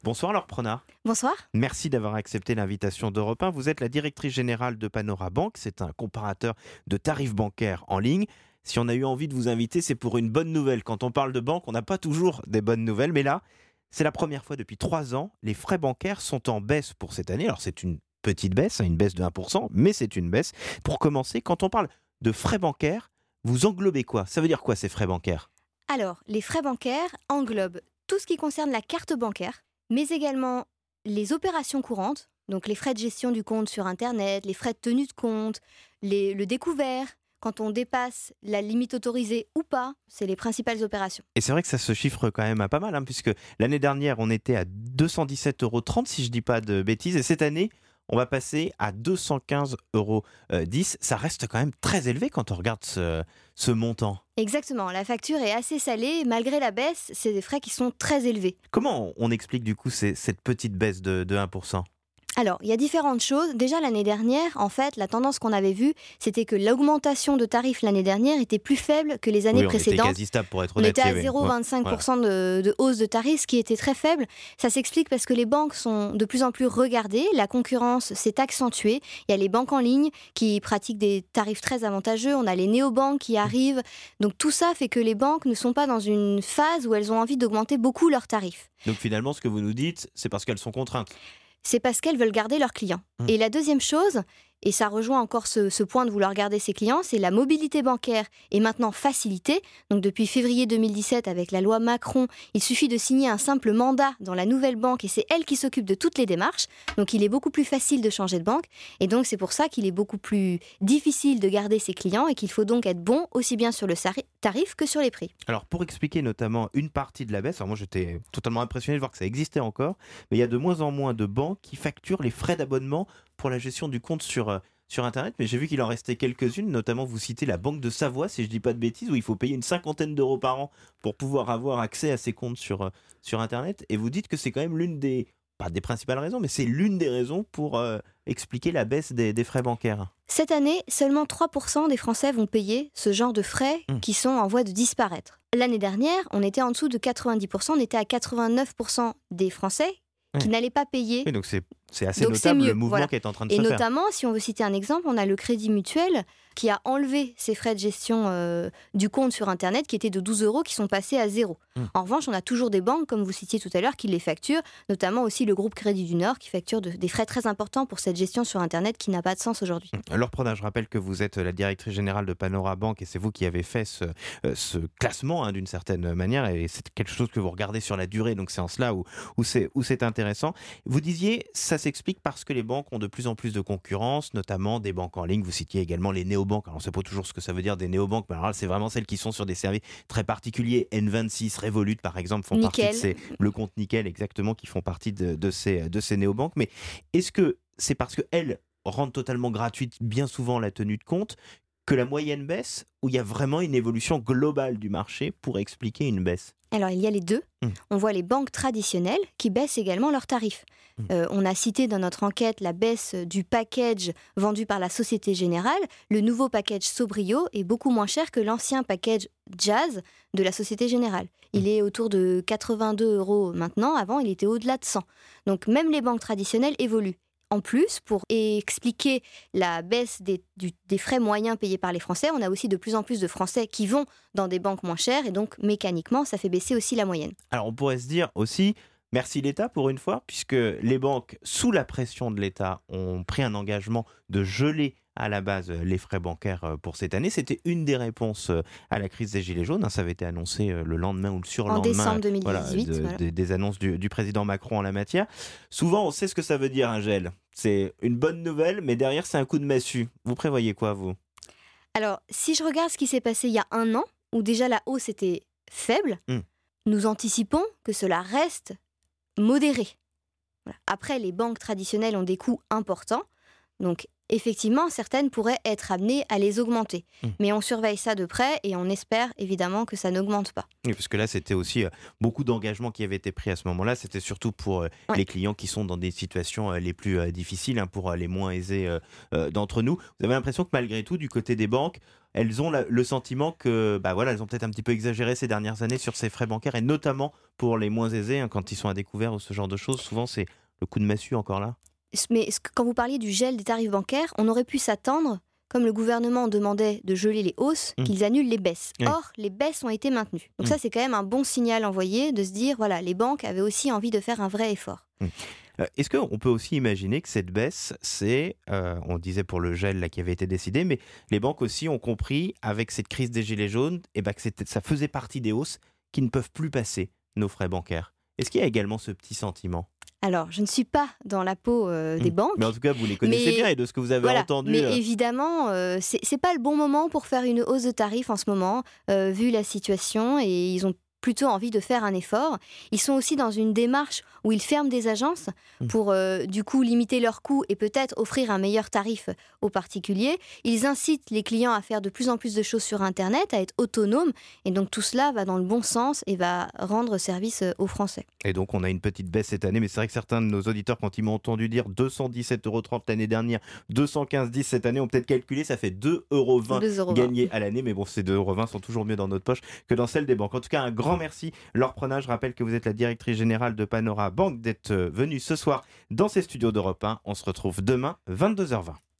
Bonsoir Laure Prenard. Bonsoir. Merci d'avoir accepté l'invitation d'Europe 1. Vous êtes la directrice générale de Panora Bank. C'est un comparateur de tarifs bancaires en ligne. Si on a eu envie de vous inviter, c'est pour une bonne nouvelle. Quand on parle de banque, on n'a pas toujours des bonnes nouvelles. Mais là, c'est la première fois depuis 3 ans. Les frais bancaires sont en baisse pour cette année. Alors c'est une petite baisse, une baisse de 1%, mais c'est une baisse. Pour commencer, quand on parle de frais bancaires, vous englobez quoi? Ça veut dire quoi ces frais bancaires? Alors, les frais bancaires englobent tout ce qui concerne la carte bancaire, mais également les opérations courantes, donc les frais de gestion du compte sur Internet, les frais de tenue de compte, le découvert, quand on dépasse la limite autorisée ou pas, c'est les principales opérations. Et c'est vrai que ça se chiffre quand même à pas mal, puisque l'année dernière, on était à 217,30 €, si je ne dis pas de bêtises, et cette année, on va passer à 215,10 €. Ça reste quand même très élevé quand on regarde ce montant. Exactement, la facture est assez salée, malgré la baisse, c'est des frais qui sont très élevés. Comment on explique du coup cette petite baisse de 1%? Alors, il y a différentes choses. Déjà, l'année dernière, en fait, la tendance qu'on avait vue, c'était que l'augmentation de tarifs l'année dernière était plus faible que les années Oui, on était précédentes. quasi stable pour être On honnête. était à il y avait- ouais, voilà. 0,25% de hausse de tarifs, ce qui était très faible. Ça s'explique parce que les banques sont de plus en plus regardées, la concurrence s'est accentuée. Il y a les banques en ligne qui pratiquent des tarifs très avantageux, on a les néobanques qui arrivent. Donc tout ça fait que les banques ne sont pas dans une phase où elles ont envie d'augmenter beaucoup leurs tarifs. Donc finalement, ce que vous nous dites, c'est parce qu'elles sont contraintes. C'est parce qu'elles veulent garder leurs clients. Et la deuxième chose, et ça rejoint encore ce point de vouloir garder ses clients, c'est la mobilité bancaire est maintenant facilitée. Donc depuis février 2017, avec la loi Macron, il suffit de signer un simple mandat dans la nouvelle banque et c'est elle qui s'occupe de toutes les démarches. Donc il est beaucoup plus facile de changer de banque. Et donc c'est pour ça qu'il est beaucoup plus difficile de garder ses clients et qu'il faut donc être bon aussi bien sur le tarif que sur les prix. Alors pour expliquer notamment une partie de la baisse, alors moi j'étais totalement impressionné de voir que ça existait encore, mais il y a de moins en moins de banques qui facturent les frais d'abonnement pour la gestion du compte sur Internet, mais j'ai vu qu'il en restait quelques-unes, notamment vous citez la Banque de Savoie, si je ne dis pas de bêtises, où il faut payer une cinquantaine d'euros par an pour pouvoir avoir accès à ces comptes sur Internet, et vous dites que c'est quand même l'une des, pas des principales raisons, mais c'est l'une des raisons pour expliquer la baisse des frais bancaires. Cette année, seulement 3% des Français vont payer ce genre de frais qui sont en voie de disparaître. L'année dernière, on était en dessous de 90%, on était à 89% des Français qui n'allaient pas payer. Oui, donc c'est assez Donc c'est notable mieux, le mouvement voilà. qui est en train de Et se faire. notamment, si on veut citer un exemple, on a le Crédit Mutuel qui a enlevé ses frais de gestion du compte sur Internet qui étaient de 12 € qui sont passés à 0. En revanche, on a toujours des banques, comme vous citiez tout à l'heure, qui les facturent, notamment aussi le groupe Crédit du Nord qui facture des frais très importants pour cette gestion sur Internet qui n'a pas de sens aujourd'hui. Laure Prenard, je rappelle que vous êtes la directrice générale de Panora Bank et c'est vous qui avez fait ce classement d'une certaine manière et c'est quelque chose que vous regardez sur la durée, donc c'est en cela où c'est intéressant. Vous disiez, ça s'explique parce que les banques ont de plus en plus de concurrence, notamment des banques en ligne. Vous citiez également les néobanques. Alors on ne sait pas toujours ce que ça veut dire des néobanques, mais alors là, c'est vraiment celles qui sont sur des services très particuliers. N26, Revolut par exemple font Nickel. partie de le compte Nickel exactement, qui font partie de ces néobanques. Mais est-ce que c'est parce qu'elles rendent totalement gratuite bien souvent la tenue de compte que la moyenne baisse, ou il y a vraiment une évolution globale du marché pour expliquer une baisse? Alors, il y a les deux. On voit les banques traditionnelles qui baissent également leurs tarifs. On a cité dans notre enquête la baisse du package vendu par la Société Générale. Le nouveau package Sobrio est beaucoup moins cher que l'ancien package Jazz de la Société Générale. Il est autour de 82 € maintenant. Avant, il était au-delà de 100. Donc, même les banques traditionnelles évoluent. En plus, pour expliquer la baisse des frais moyens payés par les Français, on a aussi de plus en plus de Français qui vont dans des banques moins chères et donc mécaniquement, ça fait baisser aussi la moyenne. Alors on pourrait se dire aussi, merci l'État pour une fois, puisque les banques, sous la pression de l'État, ont pris un engagement de geler à la base les frais bancaires pour cette année. C'était une des réponses à la crise des Gilets jaunes. Ça avait été annoncé le lendemain ou le surlendemain En décembre 2018. des annonces du président Macron en la matière. Souvent, on sait ce que ça veut dire un gel. C'est une bonne nouvelle, mais derrière, c'est un coup de massue. Vous prévoyez quoi, vous? Alors, si je regarde ce qui s'est passé il y a un an, où déjà la hausse était faible, nous anticipons que cela reste modéré. Voilà. Après, les banques traditionnelles ont des coûts importants, donc effectivement, certaines pourraient être amenées à les augmenter. Mais on surveille ça de près et on espère évidemment que ça n'augmente pas. Oui, parce que là, c'était aussi beaucoup d'engagements qui avaient été pris à ce moment-là. C'était surtout pour les clients qui sont dans des situations les plus difficiles, pour les moins aisés d'entre nous. Vous avez l'impression que malgré tout, du côté des banques, elles ont le sentiment que, elles ont peut-être un petit peu exagéré ces dernières années sur ces frais bancaires, et notamment pour les moins aisés, quand ils sont à découvert ou ce genre de choses. Souvent, c'est le coup de massue encore là. Mais quand vous parliez du gel des tarifs bancaires, on aurait pu s'attendre, comme le gouvernement demandait de geler les hausses, qu'ils annulent les baisses. Oui. Or, les baisses ont été maintenues. Donc ça, c'est quand même un bon signal envoyé de se dire, voilà, les banques avaient aussi envie de faire un vrai effort. Est-ce qu'on peut aussi imaginer que cette baisse, c'est, on disait pour le gel là, qui avait été décidé, mais les banques aussi ont compris, avec cette crise des gilets jaunes, que ça faisait partie des hausses qui ne peuvent plus passer nos frais bancaires. Est-ce qu'il y a également ce petit sentiment ? Alors, je ne suis pas dans la peau des banques. Mais en tout cas, vous les connaissez bien, et de ce que vous avez entendu... Mais évidemment, c'est pas le bon moment pour faire une hausse de tarifs en ce moment, vu la situation, et ils ont plutôt envie de faire un effort. Ils sont aussi dans une démarche où ils ferment des agences pour du coup limiter leurs coûts et peut-être offrir un meilleur tarif aux particuliers. Ils incitent les clients à faire de plus en plus de choses sur Internet, à être autonomes, et donc tout cela va dans le bon sens et va rendre service aux Français. Et donc on a une petite baisse cette année, mais c'est vrai que certains de nos auditeurs, quand ils m'ont entendu dire 217,30 € l'année dernière, 215,10 € cette année, ont peut-être calculé, ça fait 2,20 € gagnés à l'année, mais bon, ces 2,20 € sont toujours mieux dans notre poche que dans celle des banques. En tout cas, un grand merci Laure Prenat. Je rappelle que vous êtes la directrice générale de Panora Banque, d'être venue ce soir dans ces studios d'Europe 1. On se retrouve demain 22h20.